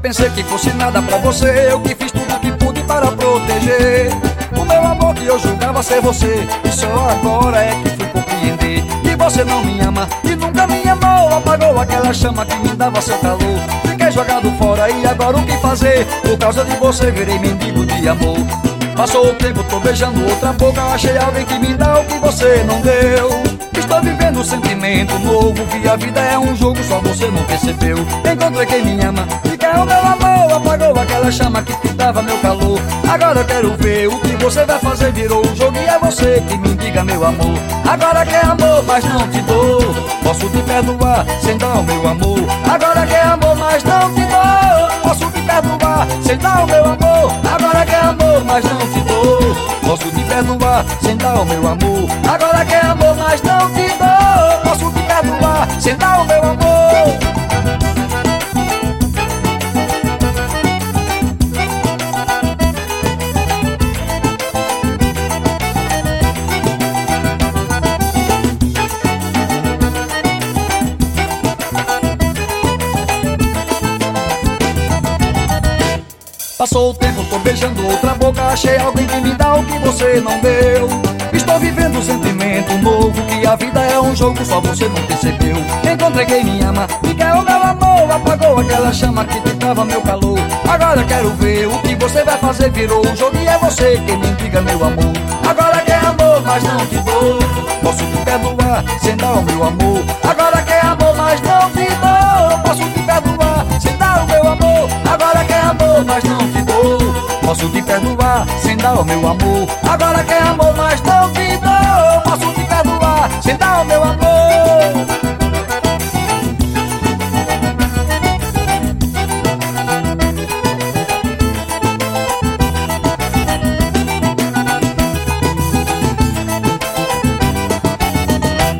pensei que fosse nada pra você. Eu que fiz tudo que pude para proteger o meu amor que eu julgava ser você. E só agora é que fui compreender que você não me ama e nunca me amou. Apagou aquela chama que me dava seu calor. Fiquei jogado fora e agora o que fazer? Por causa de você virei mendigo de amor. Passou o tempo, tô beijando outra boca. Achei alguém que me dá o que você não deu. Estou vivendo um sentimento novo, que a vida é um jogo, só você não percebeu. Encontrei quem me ama e quer o meu amor. Apagou aquela chama que te dava meu calor. Agora eu quero ver o que você vai fazer. Virou um jogo e é você que me diga meu amor. Agora quer amor, mas não te dou. Posso te perdoar sem dar o meu amor. Agora quer amor, mas não te dou. Posso te perdoar sem dar o meu amor. Agora quer amor, mas não te dou. Posso te perdoar sem dar o meu amor. Agora quer amor, mas não te dou. Posso te perdoar sem dar o meu amor. Passou o tempo, tô beijando outra boca. Achei alguém que me dá o que você não deu. Estou vivendo um sentimento novo, que a vida é um jogo, só você não percebeu. Encontrei quem me ama e quer o meu amor. Apagou aquela chama que te dava meu calor. Agora quero ver o que você vai fazer. Virou um jogo e é você quem me diga meu amor. Agora quer amor, mas não te dou. Posso te perdoar sem dar o meu amor. Agora quer amor, mas não te dou. Posso te perdoar sem dar o meu amor. Agora quer amor, mas não te dou. Posso te perdoar sem dar o meu amor. Agora quer amor, mas não